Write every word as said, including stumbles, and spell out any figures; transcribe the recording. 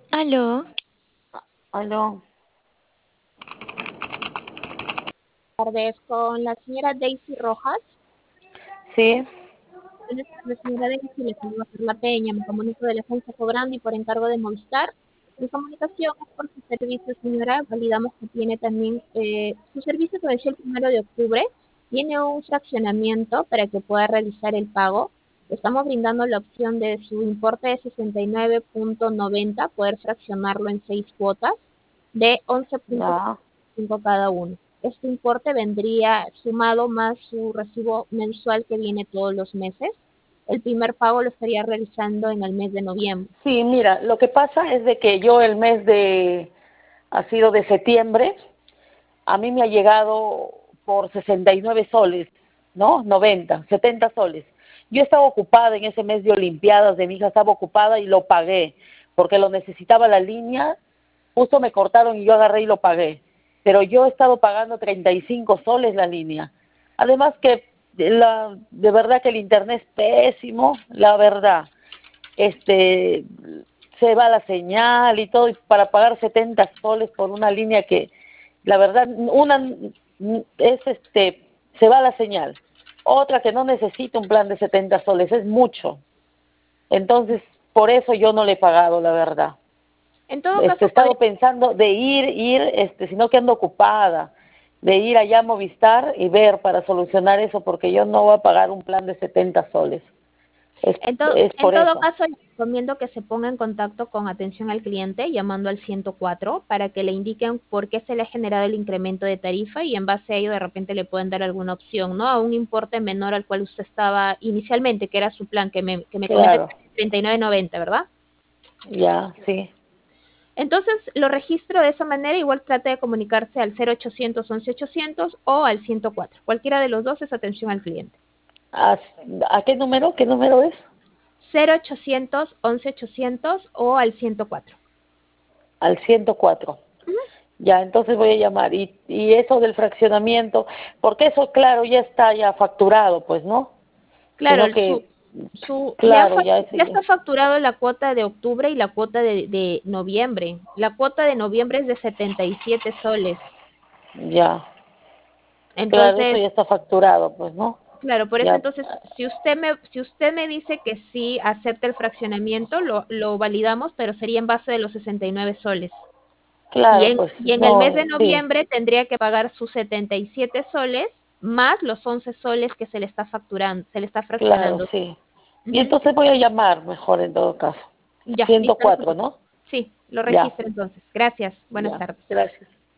Aló, Aló, Tardes con la señora Daisy Rojas. sí, Buenas tardes, señora Daisy, le saluda Carla Peña, me comunico de la agencia Cobrando y por encargo de Movistar. Mi comunicación es por su servicio, señora. Validamos que tiene también eh, su servicio que venció el primero de octubre. Tiene un fraccionamiento para que pueda realizar el pago. Estamos brindando la opción de su importe de sesenta y nueve punto noventa, poder fraccionarlo en seis cuotas de once punto ya. cinco cada uno. Este importe vendría sumado más su recibo mensual que viene todos los meses. El primer pago lo estaría realizando en el mes de noviembre. Sí, mira, lo que pasa es de que yo el mes de, ha sido de septiembre, a mí me ha llegado por sesenta y nueve soles, ¿no? Noventa, setenta soles. Yo estaba ocupada en ese mes de Olimpiadas, de mi hija estaba ocupada y lo pagué, porque lo necesitaba la línea, justo me cortaron y yo agarré y lo pagué. Pero yo he estado pagando treinta y cinco soles la línea. Además que la, de verdad que el internet es pésimo, la verdad. Este, se va la señal y todo, y para pagar setenta soles por una línea que, la verdad, una es este, se va la señal. Otra que no necesita un plan de setenta soles, es mucho. Entonces, por eso yo no le he pagado, la verdad. En todo Este, he caso, podría, estado pensando de ir, ir, este, sino que ando ocupada, de ir allá a Movistar y ver para solucionar eso, porque yo no voy a pagar un plan de setenta soles. Es, en, to- es en por todo eso. caso, le recomiendo que se ponga en contacto con atención al cliente llamando al ciento cuatro para que le indiquen por qué se le ha generado el incremento de tarifa y en base a ello de repente le pueden dar alguna opción, ¿no? A un importe menor al cual usted estaba inicialmente, que era su plan, que me, que me comenta que Claro, es treinta y nueve noventa, ¿verdad? ya, sí. Entonces lo registro de esa manera, igual trate de comunicarse al cero ochocientos once ochocientos o al ciento cuatro. Cualquiera de los dos es atención al cliente. ¿A, a qué número? ¿Qué número es? cero ochocientos once ochocientos o al ciento cuatro. Al ciento cuatro. Ujú. Ya, entonces voy a llamar. Y, y eso del fraccionamiento, porque eso, claro, ya está ya facturado, pues, ¿no? Claro, Sino el- su, que, su, le han claro, fac- ya eso ya ya. está facturado la cuota de octubre y la cuota de, de noviembre. La cuota de noviembre es de setenta y siete soles. Ya. Claro, eso Entonces, ya está facturado, pues, ¿no? claro, por eso Ya, entonces, si usted me, si usted me dice que sí acepta el fraccionamiento, lo, lo validamos, pero sería en base de los sesenta y nueve soles. Y claro, en, pues, y en el mes no, de sí, noviembre tendría que pagar sus setenta y siete soles más los once soles que se le está facturando, se le está claro, fraccionando. sí. Y Ujú. entonces voy a llamar mejor en todo caso. Ya, ciento listo, no se cuatro preocupe. ¿no? Sí, lo Ya, registro entonces. Gracias. Buenas ya. tardes. Gracias.